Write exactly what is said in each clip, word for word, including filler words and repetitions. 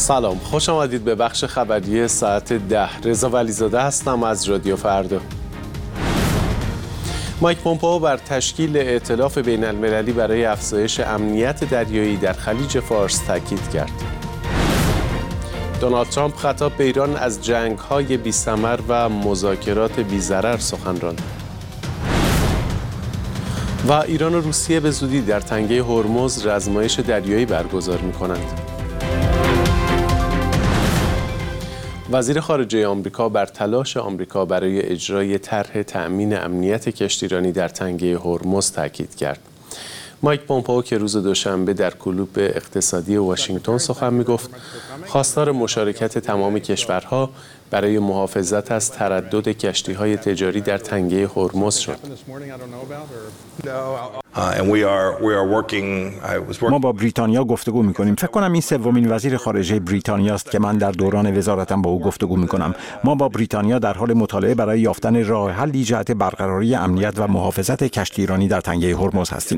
سلام، خوش آمدید به بخش خبری ساعت ده. رضا ولیزاده هستم از رادیو فردا. مایک پومپئو بر تشکیل ائتلاف بین المللی برای افزایش امنیت دریایی در خلیج فارس تاکید کرد. دونالد ترامپ خطاب به ایران از جنگ‌های بی‌ثمر و مذاکرات بی‌ضرر سخن راند. و ایران و روسیه به زودی در تنگه هرمز رزمایش دریایی برگزار می‌کنند. وزیر خارجه آمریکا بر تلاش آمریکا برای اجرای طرح تأمین امنیت کشتیرانی در تنگه هرمز تاکید کرد. مایک پومپئو که روز دوشنبه در کلوب اقتصادی واشنگتن سخن می‌گفت، خواستار مشارکت تمام کشورها برای محافظت از تردد کشتی‌های تجاری در تنگه هرمز شد. ما با بریتانیا گفتگو می‌کنیم. فکر کنم این سومین وزیر خارجه بریتانیا است که من در دوران وزارتم با او گفتگو می‌کنم. ما با بریتانیا در حال مطالعه برای یافتن راه حلی جهت برقراری امنیت و محافظت کشتیرانی در تنگه هرمز هستیم.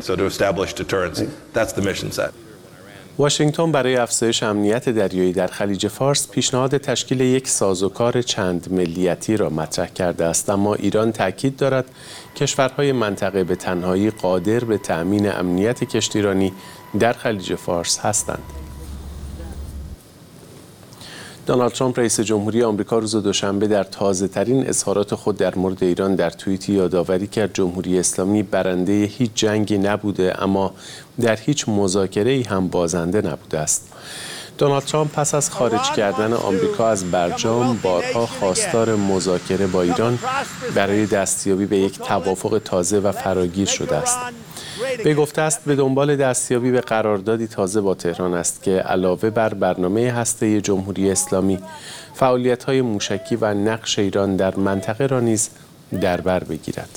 واشنگتن برای افزایش امنیت دریایی در خلیج فارس پیشنهاد تشکیل یک سازوکار چند ملیتی را مطرح کرده است، اما ایران تاکید دارد کشورهای منطقه به تنهایی قادر به تأمین امنیت کشتیرانی در خلیج فارس هستند. دونالد ترامپ رئیس جمهوری آمریکا روز دوشنبه در تازه‌ترین اظهارات خود در مورد ایران در توییتی یادآوری کرد جمهوری اسلامی برنده هیچ جنگی نبوده، اما در هیچ مذاکره‌ای هم بازنده نبوده است. دونالد ترامپ پس از خارج کردن آمریکا از برجام بارها خواستار مذاکره با ایران برای دستیابی به یک توافق تازه و فراگیر شده است. به گفته است به دنبال دستیابی به قراردادی تازه با تهران است که علاوه بر برنامه هسته جمهوری اسلامی، فعالیت‌های موشکی و نقش ایران در منطقه را نیز در بر بگیرد.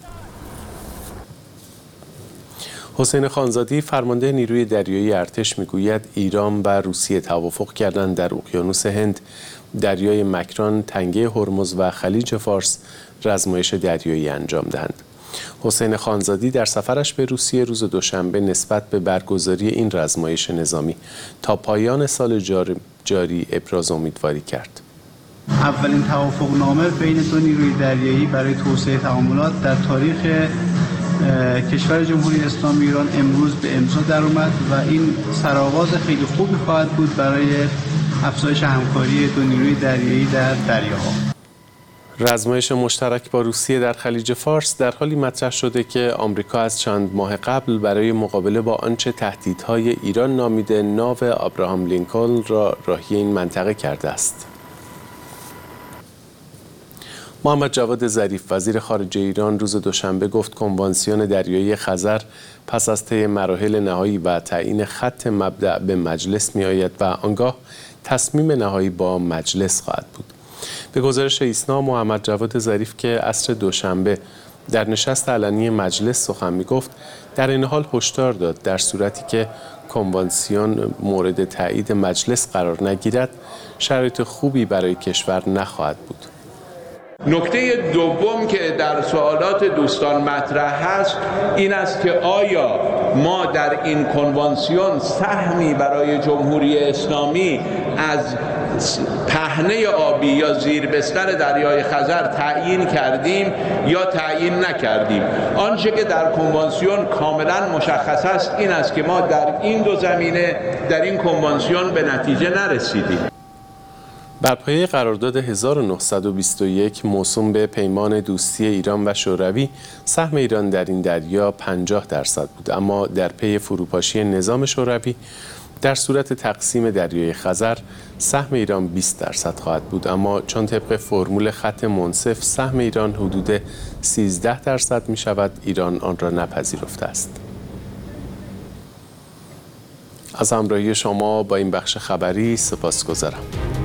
حسین خانزادی فرمانده نیروی دریایی ارتش میگوید ایران و روسیه توافق کردند در اقیانوس هند، دریای مکران، تنگه هرمز و خلیج فارس رزمایش دریایی انجام دهند. حسین خانزادی در سفرش به روسیه روز دوشنبه نسبت به برگزاری این رزمایش نظامی تا پایان سال جاری, جاری ابراز امیدواری کرد. اولین توافقنامه بین دو نیروی دریایی برای توسعه تعاملات در تاریخ کشور جمهوری اسلامی ایران امروز به امضا در اومد و این سرآغاز خیلی خوبی خواهد بود برای افزایش همکاری دو نیروی دریایی در دریاها. رزمایش مشترک با روسیه در خلیج فارس در حالی مطرح شده که آمریکا از چند ماه قبل برای مقابله با آنچه تهدیدهای ایران نامیده ناو ابراهام لینکلن را راهی این منطقه کرده است. محمد جواد ظریف وزیر خارجه ایران روز دوشنبه گفت کنوانسیون دریایی خزر پس از طی مراحل نهایی و تعیین خط مبدأ به مجلس می آید و آنگاه تصمیم نهایی با مجلس خواهد بود. به گزارش ایسنا، محمد جواد ظریف که عصر دوشنبه در نشست علنی مجلس سخن می گفت، در این حال هشدار داد در صورتی که کنوانسیون مورد تایید مجلس قرار نگیرد، شرایط خوبی برای کشور نخواهد بود. نکته دوم که در سوالات دوستان مطرح هست این است که آیا ما در این کنوانسیون سهمی برای جمهوری اسلامی از پهنه آبی یا زیربستر دریای خزر تعیین کردیم یا تعیین نکردیم. آنچه که در کنوانسیون کاملا مشخص است این است که ما در این دو زمینه در این کنوانسیون به نتیجه نرسیدیم. بر پایه قرارداد هزار و نهصد و بیست و یک موسوم به پیمان دوستی ایران و شوروی، سهم ایران در این دریا پنجاه درصد بود، اما در پی فروپاشی نظام شوروی در صورت تقسیم دریای خزر سهم ایران بیست درصد خواهد بود، اما چون طبق فرمول خط منصف سهم ایران حدود سیزده درصد می شود، ایران آن را نپذیرفته است. از همراهی شما با این بخش خبری سپاسگزارم.